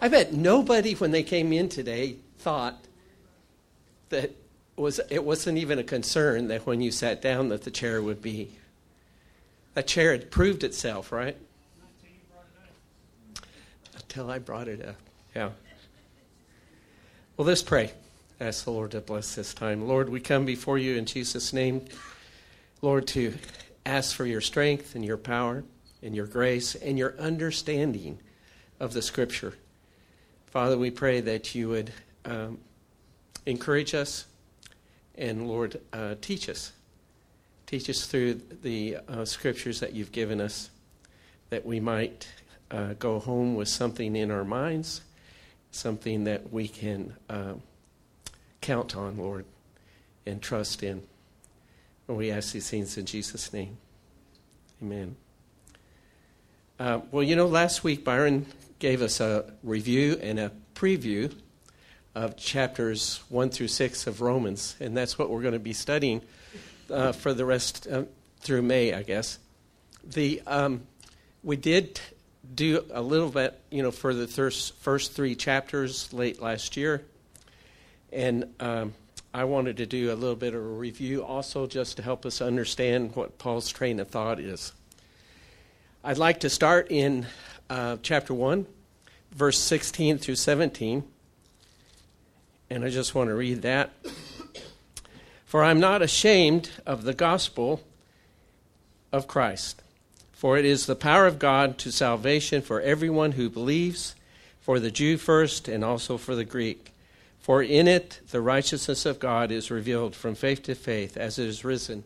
I bet nobody, when they came in today, thought that it wasn't even a concern that when you sat down that the chair would be. That chair had proved itself, right? Until I brought it up. Yeah. Well, let's pray. Ask the Lord to bless this time. Lord, we come before you in Jesus' name, Lord, to ask for your strength and your power and your grace and your understanding of the Scripture. Father, we pray that you would encourage us and, Lord, teach us. Teach us through the Scriptures that you've given us, that we might go home with something in our minds, something that we can count on, Lord, and trust in. And we ask these things in Jesus' name. Amen. Well, last week Byron gave us a review and a preview of chapters 1 through 6 of Romans, and that's what we're going to be studying for the rest through May, I guess. We did do a little bit, for the first 3 chapters late last year. And I wanted to do a little bit of a review also just to help us understand what Paul's train of thought is. I'd like to start in chapter 1, verse 16 through 17. And I just want to read that. For I'm not ashamed of the gospel of Christ, for it is the power of God to salvation for everyone who believes, for the Jew first and also for the Greek. For in it the righteousness of God is revealed from faith to faith, as it is written,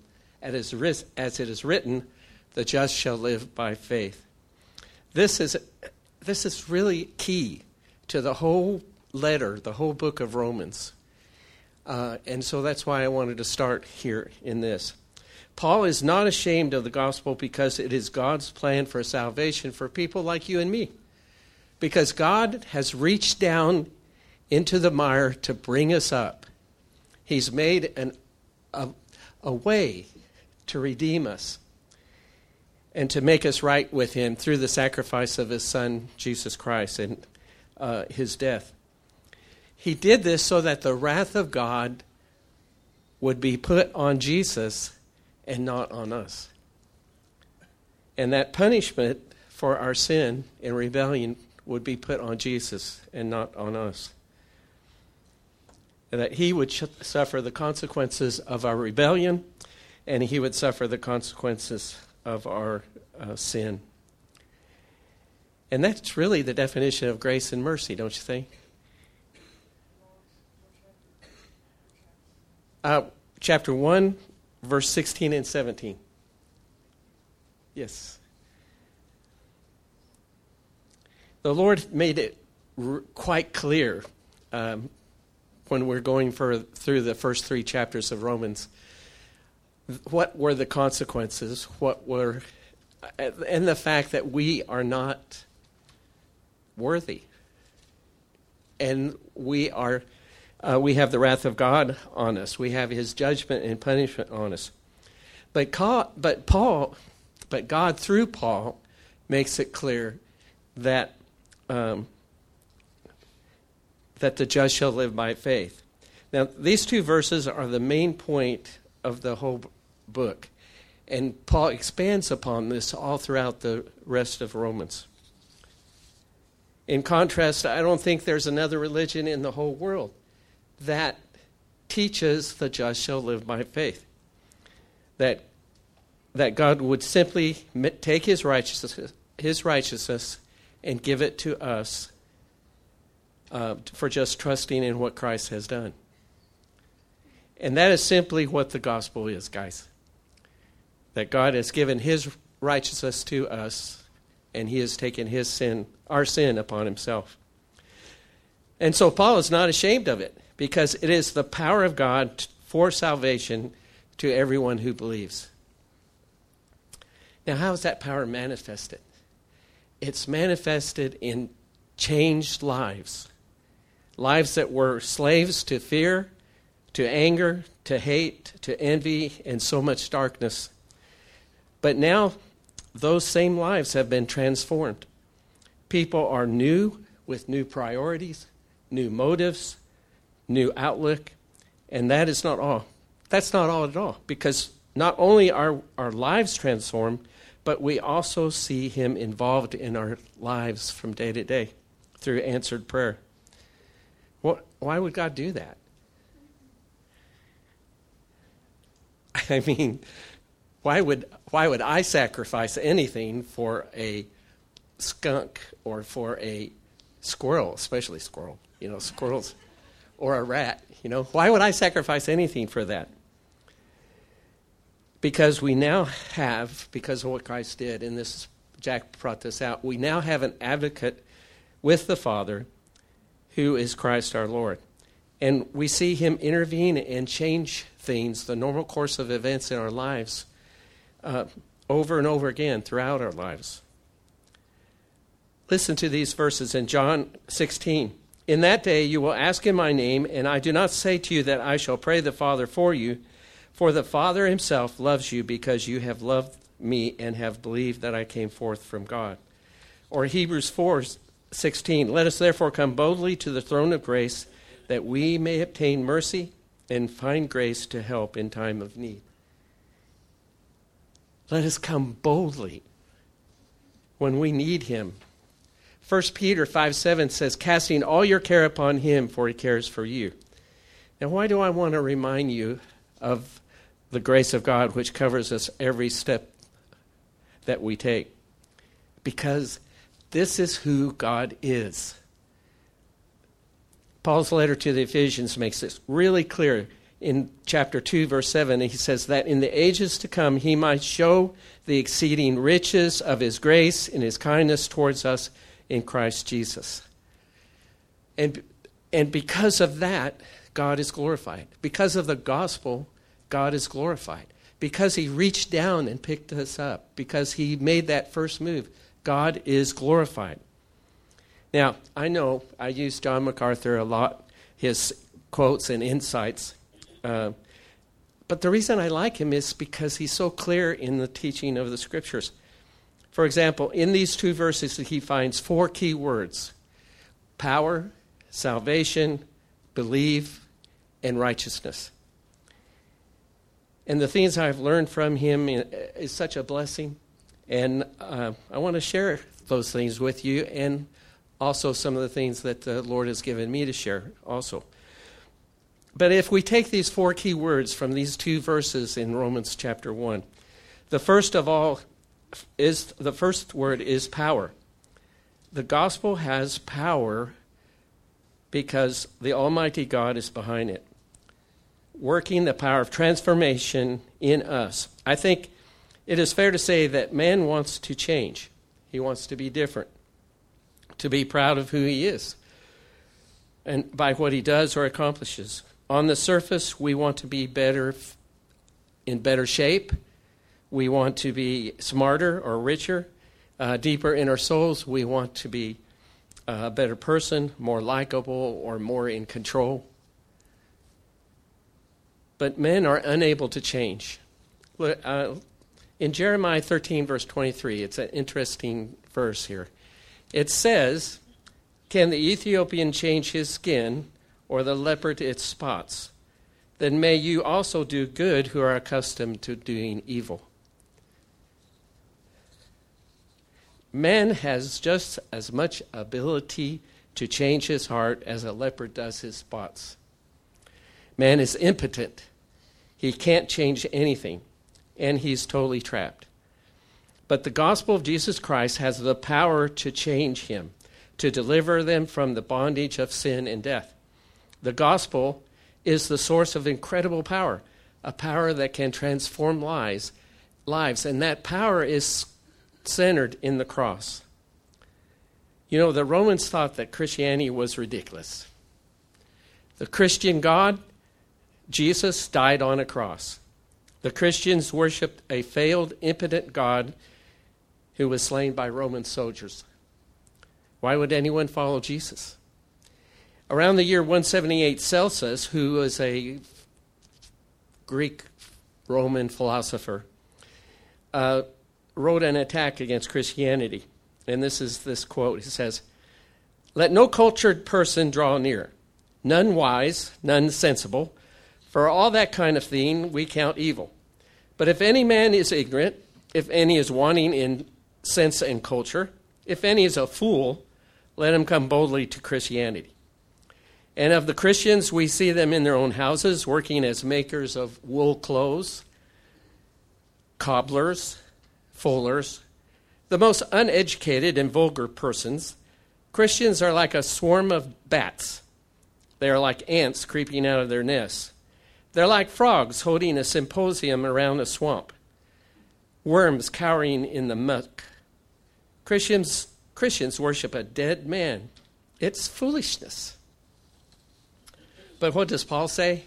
the just shall live by faith. This is really key to the whole letter, the whole book of Romans. And so that's why I wanted to start here in this. Paul is not ashamed of the gospel because it is God's plan for salvation for people like you and me. Because God has reached down into the mire to bring us up. He's made a way to redeem us and to make us right with him through the sacrifice of his Son, Jesus Christ, and his death. He did this so that the wrath of God would be put on Jesus and not on us. And that punishment for our sin and rebellion would be put on Jesus and not on us. And that he would suffer the consequences of our rebellion, and he would suffer the consequences of our sin. And that's really the definition of grace and mercy, don't you think? Chapter 1, verse 16 and 17. Yes. The Lord made it quite clear when we're going through the first 3 chapters of Romans, what were the consequences, and the fact that we are not worthy. And we have the wrath of God on us. We have his judgment and punishment on us. But God, through Paul, makes it clear that that the just shall live by faith. Now, these 2 verses are the main point of the whole book. And Paul expands upon this all throughout the rest of Romans. In contrast, I don't think there's another religion in the whole world that teaches the just shall live by faith. That God would simply take his righteousness and give it to us for just trusting in what Christ has done. And that is simply what the gospel is, guys. That God has given his righteousness to us, and he has taken our sin upon himself. And so Paul is not ashamed of it, because it is the power of God for salvation to everyone who believes. Now, how is that power manifested? It's manifested in changed lives. Lives that were slaves to fear, to anger, to hate, to envy, and so much darkness. But now, those same lives have been transformed. People are new with new priorities, new motives, new outlook. And that is not all. That's not all at all. Because not only are our lives transformed, but we also see him involved in our lives from day to day through answered prayer. Why would God do that? I mean, why would I sacrifice anything for a skunk or for a squirrel, especially squirrel, squirrels, or a rat, Why would I sacrifice anything for that? Because we now have, because of what Christ did, and Jack brought this out, we now have an advocate with the Father who is Christ our Lord. And we see him intervene and change things, the normal course of events in our lives, over and over again throughout our lives. Listen to these verses in John 16. In that day you will ask in my name, and I do not say to you that I shall pray the Father for you, for the Father himself loves you because you have loved me and have believed that I came forth from God. Or Hebrews 4:16, let us therefore come boldly to the throne of grace that we may obtain mercy and find grace to help in time of need. Let us come boldly when we need him. 1 Peter 5:7 says, casting all your care upon him, for he cares for you. Now, why do I want to remind you of the grace of God, which covers us every step that we take? Because this is who God is. Paul's letter to the Ephesians makes this really clear. In chapter 2, verse 7, he says that in the ages to come he might show the exceeding riches of his grace and his kindness towards us in Christ Jesus. And because of that, God is glorified. Because of the gospel, God is glorified. Because he reached down and picked us up. Because he made that first move, God is glorified. Now, I know I use John MacArthur a lot, his quotes and insights. But the reason I like him is because he's so clear in the teaching of the Scriptures. For example, in these two verses, he finds 4 key words: power, salvation, believe, and righteousness. And the things I've learned from him is such a blessing. And I want to share those things with you, and also some of the things that the Lord has given me to share also. But if we take these 4 key words from these 2 verses in Romans chapter 1, the first word is power. The gospel has power because the Almighty God is behind it, working the power of transformation in us. I think it is fair to say that man wants to change. He wants to be different, to be proud of who he is, and by what he does or accomplishes. On the surface, we want to be better, in better shape. We want to be smarter or richer. Deeper in our souls, we want to be a better person, more likable, or more in control. But men are unable to change. In Jeremiah 13, verse 23, it's an interesting verse here. It says, can the Ethiopian change his skin, or the leopard its spots? Then may you also do good who are accustomed to doing evil. Man has just as much ability to change his heart as a leopard does his spots. Man is impotent. He can't change anything, and he's totally trapped. But the gospel of Jesus Christ has the power to change him, to deliver them from the bondage of sin and death. The gospel is the source of incredible power, a power that can transform lives, and that power is centered in the cross. The Romans thought that Christianity was ridiculous. The Christian God, Jesus, died on a cross. The Christians worshipped a failed, impotent God who was slain by Roman soldiers. Why would anyone follow Jesus? Around the year 178, Celsus, who was a Greek-Roman philosopher, wrote an attack against Christianity. And this is this quote. He says, Let no cultured person draw near, none wise, none sensible. For all that kind of thing we count evil. But if any man is ignorant, if any is wanting in sense and culture, if any is a fool, let him come boldly to Christianity. And of the Christians, we see them in their own houses, working as makers of wool clothes, cobblers, fullers, the most uneducated and vulgar persons. Christians are like a swarm of bats. They are like ants creeping out of their nests. They're like frogs holding a symposium around a swamp, worms cowering in the muck. Christians worship a dead man. It's foolishness. But what does Paul say?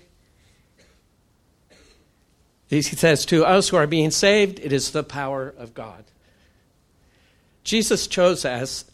He says, to us who are being saved, it is the power of God. Jesus chose as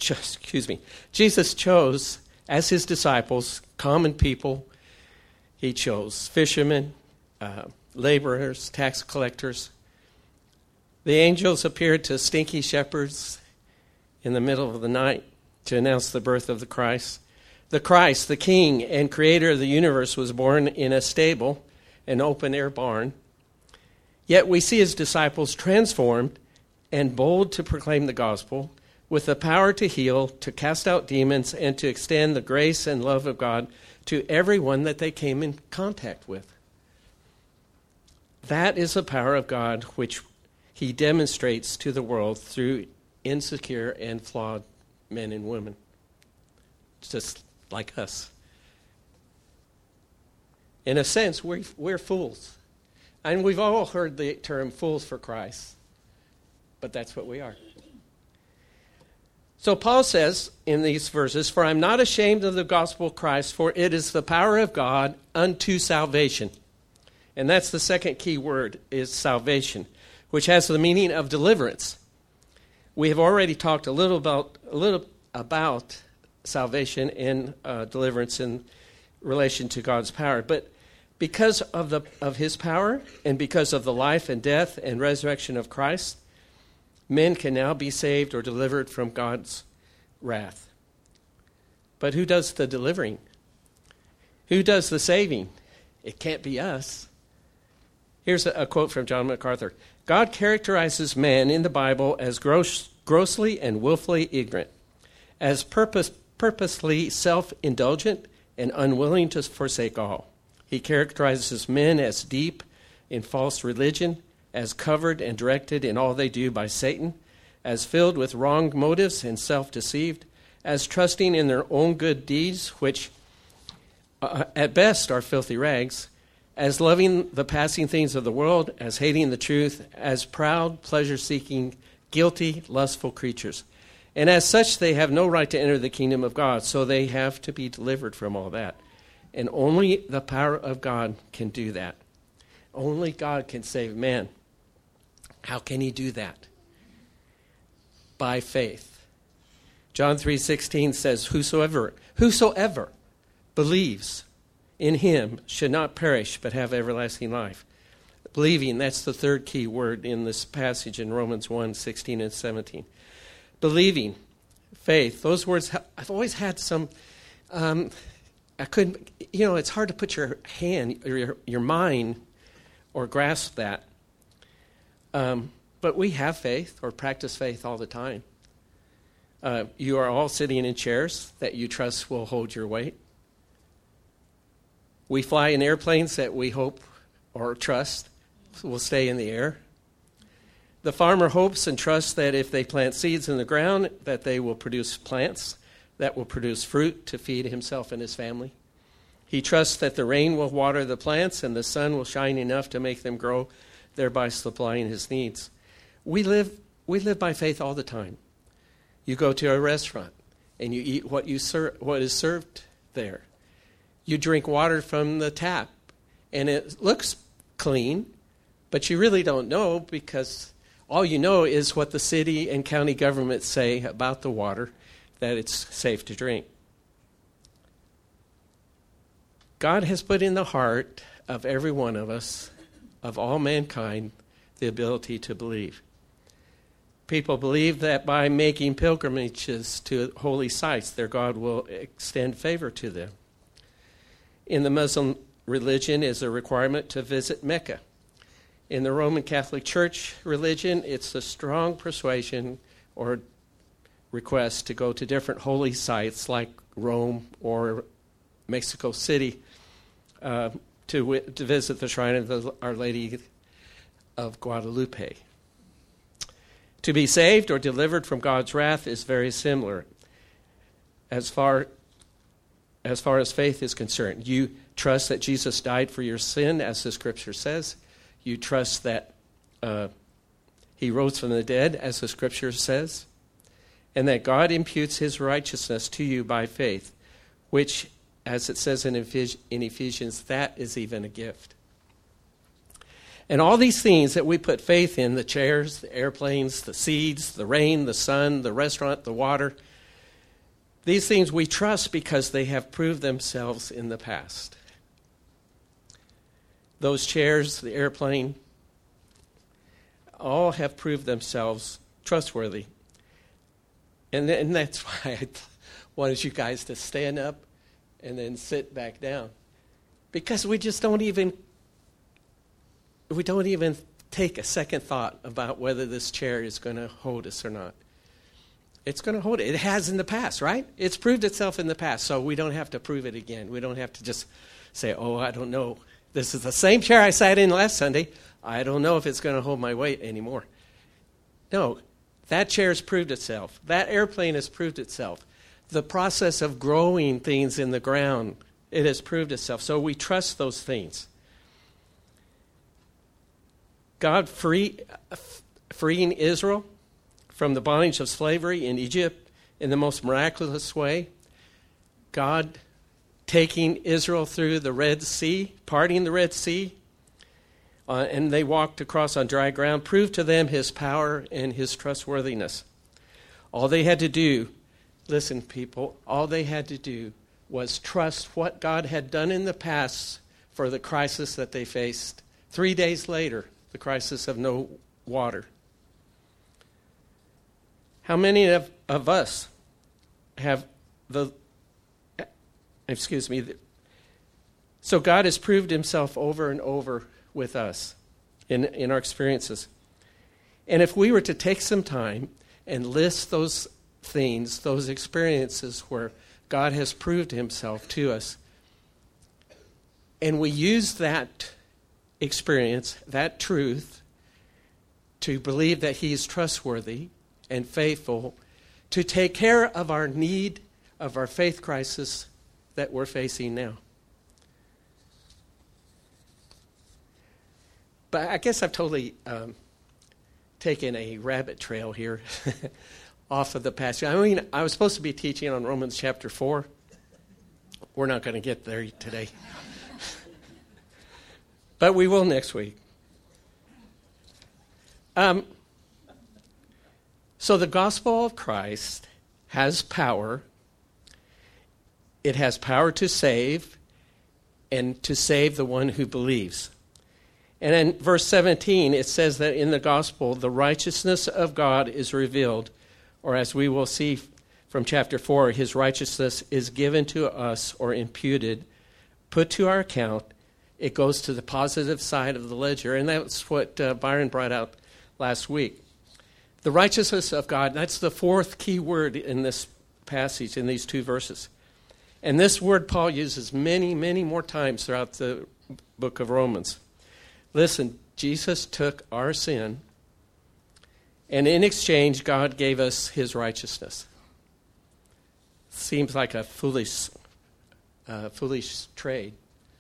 his disciples, common people. He chose fishermen, laborers, tax collectors. The angels appeared to stinky shepherds in the middle of the night to announce the birth of the Christ. The Christ, the King and Creator of the universe, was born in a stable, an open-air barn. Yet we see his disciples transformed and bold to proclaim the gospel, with the power to heal, to cast out demons, and to extend the grace and love of God to everyone that they came in contact with. That is the power of God which he demonstrates to the world through insecure and flawed men and women, just like us. In a sense, we're fools. And we've all heard the term fools for Christ, but that's what we are. So Paul says in these verses, for I'm not ashamed of the gospel of Christ, for it is the power of God unto salvation. And that's the second key word, is salvation, which has the meaning of deliverance. We have already talked a little about salvation and deliverance in relation to God's power. But because of his power and because of the life and death and resurrection of Christ, men can now be saved or delivered from God's wrath. But who does the delivering? Who does the saving? It can't be us. Here's a quote from John MacArthur. God characterizes man in the Bible as grossly and willfully ignorant, as purposely self-indulgent and unwilling to forsake all. He characterizes men as deep in false religion, as covered and directed in all they do by Satan, as filled with wrong motives and self-deceived, as trusting in their own good deeds, which at best are filthy rags, as loving the passing things of the world, as hating the truth, as proud, pleasure-seeking, guilty, lustful creatures. And as such, they have no right to enter the kingdom of God, so they have to be delivered from all that. And only the power of God can do that. Only God can save man. How can he do that? By faith. John 3:16 says, Whosoever believes in him should not perish but have everlasting life. Believing, that's the third key word in this passage in Romans 1:16 and 17. Believing, faith, those words, I've always had some... I couldn't, it's hard to put your hand or your mind or grasp that. But we have faith or practice faith all the time. You are all sitting in chairs that you trust will hold your weight. We fly in airplanes that we hope or trust will stay in the air. The farmer hopes and trusts that if they plant seeds in the ground, that they will produce plants that will produce fruit to feed himself and his family. He trusts that the rain will water the plants and the sun will shine enough to make them grow, thereby supplying his needs. We live by faith all the time. You go to a restaurant and you eat what is served there. You drink water from the tap and it looks clean, but you really don't know because all you know is what the city and county governments say about the water, that it's safe to drink. God has put in the heart of every one of us, of all mankind, the ability to believe. People believe that by making pilgrimages to holy sites, their God will extend favor to them. In the Muslim religion, is a requirement to visit Mecca. In the Roman Catholic Church religion, it's a strong persuasion or request to go to different holy sites like Rome or Mexico City to visit the shrine of Our Lady of Guadalupe. To be saved or delivered from God's wrath is very similar as far as faith is concerned. You trust that Jesus died for your sin, as the Scripture says. You trust that he rose from the dead, as the Scripture says, and that God imputes his righteousness to you by faith, which, as it says in Ephesians, that is even a gift. And all these things that we put faith in, the chairs, the airplanes, the seeds, the rain, the sun, the restaurant, the water, these things we trust because they have proved themselves in the past. Those chairs, the airplane, all have proved themselves trustworthy. And that's why I wanted you guys to stand up and then sit back down. Because we don't even take a second thought about whether this chair is going to hold us or not. It's going to hold it. It has in the past, right? It's proved itself in the past, so we don't have to prove it again. We don't have to just say, oh, I don't know. This is the same chair I sat in last Sunday. I don't know if it's going to hold my weight anymore. No, that chair has proved itself. That airplane has proved itself. The process of growing things in the ground, it has proved itself. So we trust those things. God freeing Israel from the bondage of slavery in Egypt in the most miraculous way. God taking Israel through the Red Sea, parting the Red Sea, and they walked across on dry ground, proved to them his power and his trustworthiness. All they had to do, listen people, all they had to do was trust what God had done in the past for the crisis that they faced 3 days later, the crisis of no water. How many of us have so God has proved himself over and over with us in our experiences. And if we were to take some time and list those things, those experiences where God has proved himself to us, and we use that experience, that truth, to believe that he's trustworthy and faithful to take care of our need, of our faith crisis that we're facing now. But I guess I've totally taken a rabbit trail here off of the passage. I mean, I was supposed to be teaching on Romans chapter 4. We're not going to get there today. But we will next week. So the gospel of Christ has power. It has power to save, and to save the one who believes. And in verse 17, it says that in the gospel, the righteousness of God is revealed, or as we will see from chapter 4, his righteousness is given to us or imputed, put to our account. It goes to the positive side of the ledger, and that's what Byron brought out last week. The righteousness of God, that's the fourth key word in this passage, in these two verses. And this word Paul uses many, many more times throughout the book of Romans. Listen, Jesus took our sin, and in exchange, God gave us his righteousness. Seems like a foolish trade.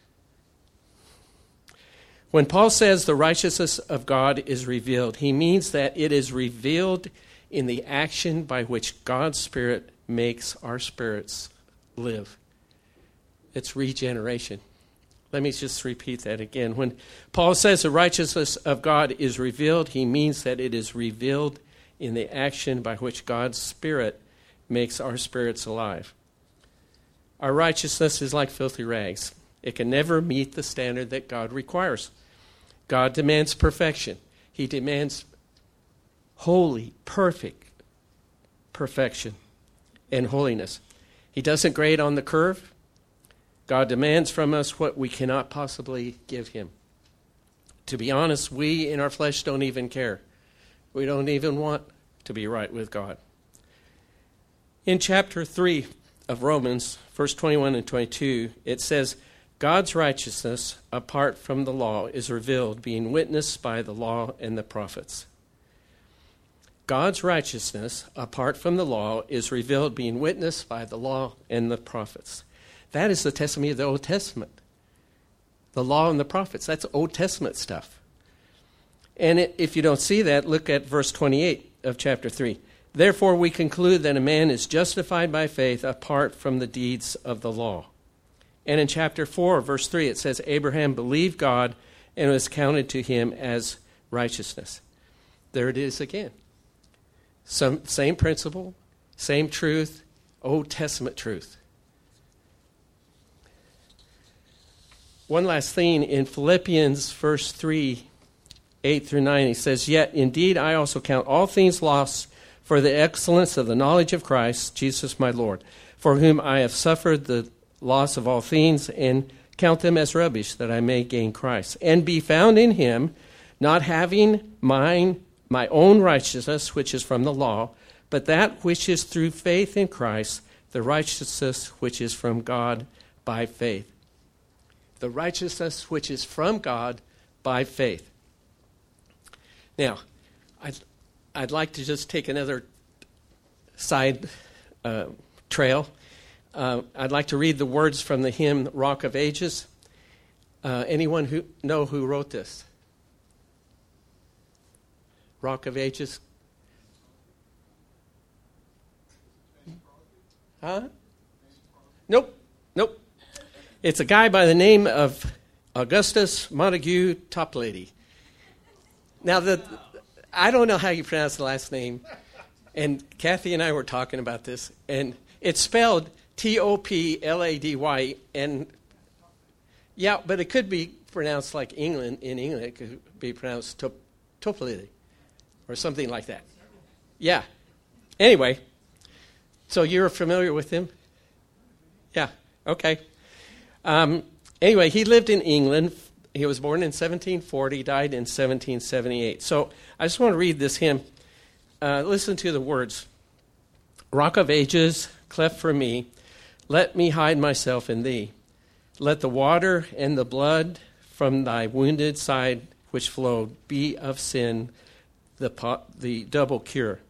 When Paul says the righteousness of God is revealed, he means that it is revealed in the action by which God's Spirit makes our spirits live. It's regeneration. Let me just repeat that again. When Paul says the righteousness of God is revealed, he means that it is revealed in the action by which God's Spirit makes our spirits alive. Our righteousness is like filthy rags. It can never meet the standard that God requires. God demands perfection. He demands holy, perfection, and holiness. He doesn't grade on the curve. God demands from us what we cannot possibly give him. To be honest, we in our flesh don't even care. We don't even want to be right with God. In chapter 3 of Romans, verse 21 and 22, it says, God's righteousness apart from the law is revealed, being witnessed by the law and the prophets. God's righteousness apart from the law is revealed, being witnessed by the law and the prophets. That is the testimony of the Old Testament. The law and the prophets, that's Old Testament stuff. And if you don't see that, look at verse 28 of chapter 3. Therefore we conclude that a man is justified by faith apart from the deeds of the law. And in chapter 4, verse 3, it says, Abraham believed God and it was counted to him as righteousness. There it is again. Same principle, same truth, Old Testament truth. One last thing, in Philippians verse 3, 8 through 9, he says, Yet indeed I also count all things lost for the excellence of the knowledge of Christ, Jesus my Lord, for whom I have suffered the loss of all things, and count them as rubbish, that I may gain Christ, and be found in him, not having my own righteousness, which is from the law, but that which is through faith in Christ, the righteousness which is from God by faith. The righteousness which is from God by faith. Now, I'd like to just take another side trail. I'd like to read the words from the hymn Rock of Ages. Anyone who wrote this? Rock of Ages? Huh? Nope. It's a guy by the name of Augustus Montague Toplady. Now, I don't know how you pronounce the last name, and Kathy and I were talking about this, and it's spelled Toplady, and yeah, but it could be pronounced like England. In England, it could be pronounced Toplady, or something like that. Yeah. Anyway, so you're familiar with him? Yeah. Okay. Anyway, he lived in England. He was born in 1740, died in 1778. So I just want to read this hymn. Listen to the words. Rock of ages, cleft for me, let me hide myself in thee. Let the water and the blood from thy wounded side which flowed be of sin the double cure.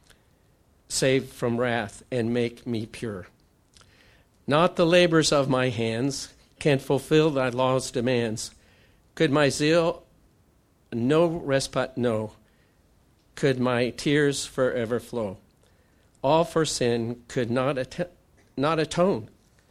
Save from wrath and make me pure. Not the labors of my hands can fulfill thy law's demands. Could my zeal no respite know? Could my tears forever flow? All for sin could not atone.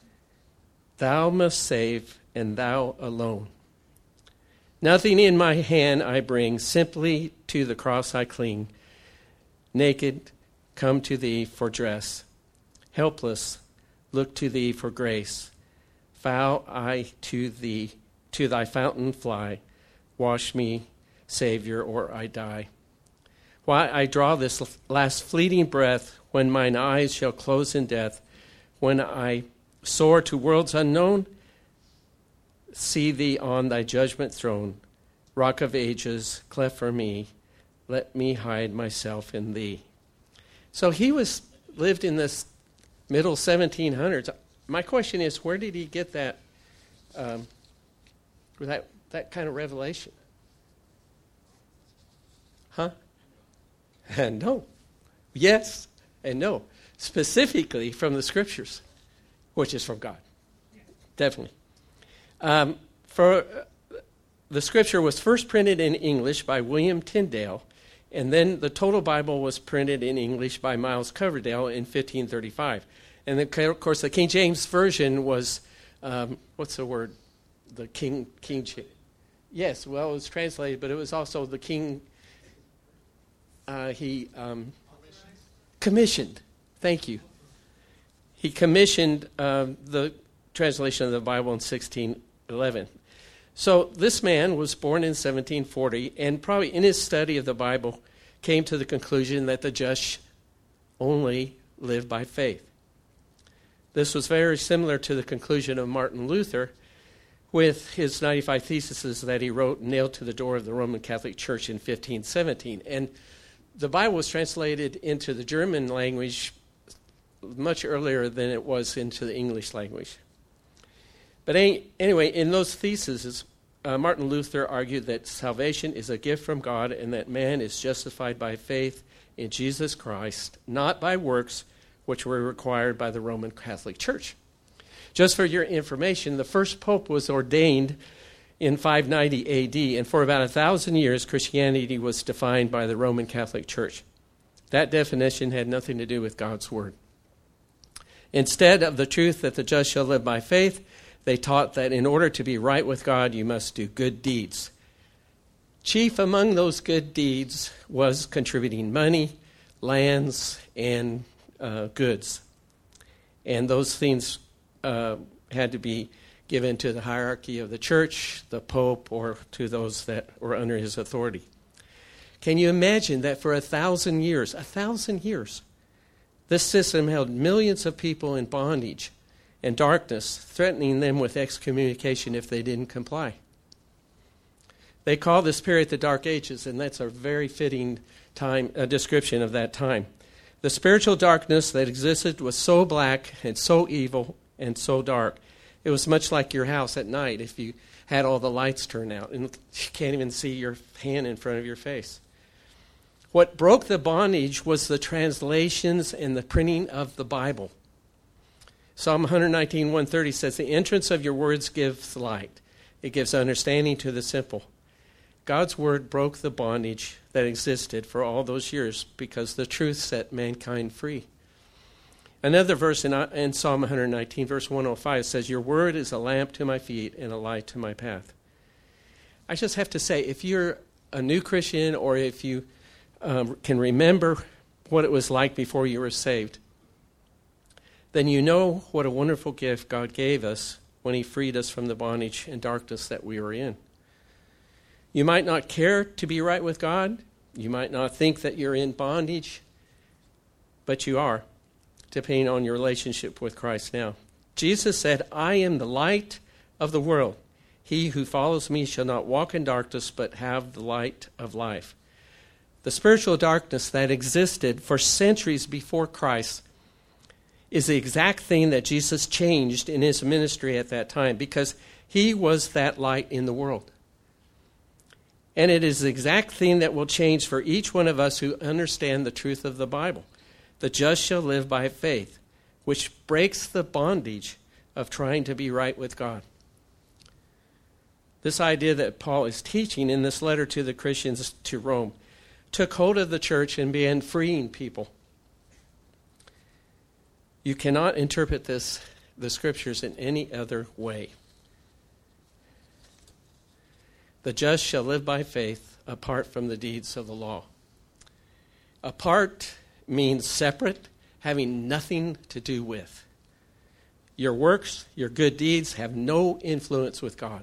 Thou must save, and thou alone. Nothing in my hand I bring, simply to the cross I cling. Naked, come to thee for dress. Helpless, look to thee for grace. Vow I to thee, to thy fountain fly. Wash me, Savior, or I die. Why I draw this last fleeting breath, when mine eyes shall close in death, when I soar to worlds unknown, see thee on thy judgment throne. Rock of ages, cleft for me, let me hide myself in thee. So he lived in this middle 1700s. My question is, where did he get that kind of revelation? Huh? And no. Yes and no. Specifically from the Scriptures, which is from God. Definitely. The Scripture was first printed in English by William Tyndale, and then the total Bible was printed in English by Miles Coverdale in 1535. And then, of course, the King James Version was, what's the word? The King James. Yes, well, it was translated, but it was also the King, commissioned. Thank you. He commissioned the translation of the Bible in 1611. So this man was born in 1740, and probably in his study of the Bible, came to the conclusion that the just only live by faith. This was very similar to the conclusion of Martin Luther with his 95 Theses that he wrote and nailed to the door of the Roman Catholic Church in 1517. And the Bible was translated into the German language much earlier than it was into the English language. But anyway, in those theses, Martin Luther argued that salvation is a gift from God and that man is justified by faith in Jesus Christ, not by works which were required by the Roman Catholic Church. Just for your information, the first pope was ordained in 590 A.D., and for about 1,000 years, Christianity was defined by the Roman Catholic Church. That definition had nothing to do with God's Word. Instead of the truth that the just shall live by faith, they taught that in order to be right with God, you must do good deeds. Chief among those good deeds was contributing money, lands, and goods. And those things had to be given to the hierarchy of the church, the pope, or to those that were under his authority. Can you imagine that for 1,000 years, this system held millions of people in bondage and darkness, threatening them with excommunication if they didn't comply? They call this period the Dark Ages, and that's a very fitting description of that time. The spiritual darkness that existed was so black and so evil and so dark. It was much like your house at night if you had all the lights turned out and you can't even see your hand in front of your face. What broke the bondage was the translations and the printing of the Bible. Psalm 119, 130 says, "The entrance of your words gives light. It gives understanding to the simple." God's word broke the bondage that existed for all those years because the truth set mankind free. Another verse in Psalm 119, verse 105 says, "Your word is a lamp to my feet and a light to my path." I just have to say, if you're a new Christian or if you can remember what it was like before you were saved, then you know what a wonderful gift God gave us when he freed us from the bondage and darkness that we were in. You might not care to be right with God. You might not think that you're in bondage, but you are, depending on your relationship with Christ now. Jesus said, "I am the light of the world. He who follows me shall not walk in darkness, but have the light of life." The spiritual darkness that existed for centuries before Christ is the exact thing that Jesus changed in his ministry at that time, because he was that light in the world. And it is the exact thing that will change for each one of us who understand the truth of the Bible. The just shall live by faith, which breaks the bondage of trying to be right with God. This idea that Paul is teaching in this letter to the Christians to Rome took hold of the church and began freeing people. You cannot interpret the scriptures in any other way. The just shall live by faith apart from the deeds of the law. Apart means separate, having nothing to do with. Your works, your good deeds have no influence with God.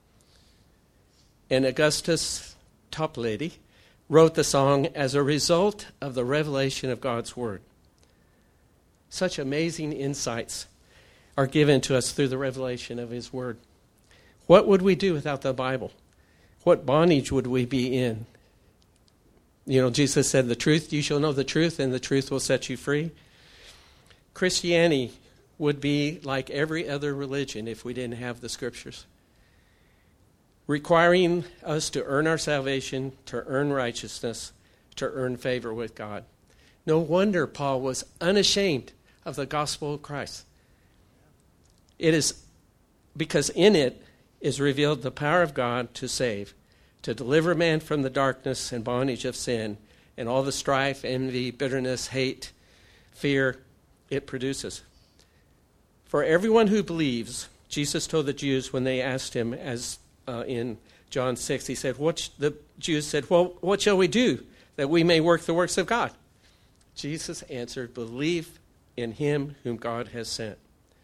And Augustus Toplady wrote the song as a result of the revelation of God's word. Such amazing insights are given to us through the revelation of his word. What would we do without the Bible? What bondage would we be in? You know, Jesus said, "The truth, you shall know the truth, and the truth will set you free." Christianity would be like every other religion if we didn't have the scriptures, requiring us to earn our salvation, to earn righteousness, to earn favor with God. No wonder Paul was unashamed of the gospel of Christ. It is because in it is revealed the power of God to save, to deliver man from the darkness and bondage of sin and all the strife, envy, bitterness, hate, fear it produces. For everyone who believes, Jesus told the Jews when they asked him, as in John 6, the Jews said, "Well, what shall we do that we may work the works of God?" Jesus answered, "Believe in him whom God has sent."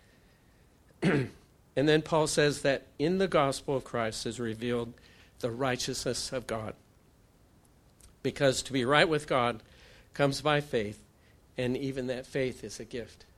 And then Paul says that in the gospel of Christ is revealed the righteousness of God. Because to be right with God comes by faith, and even that faith is a gift.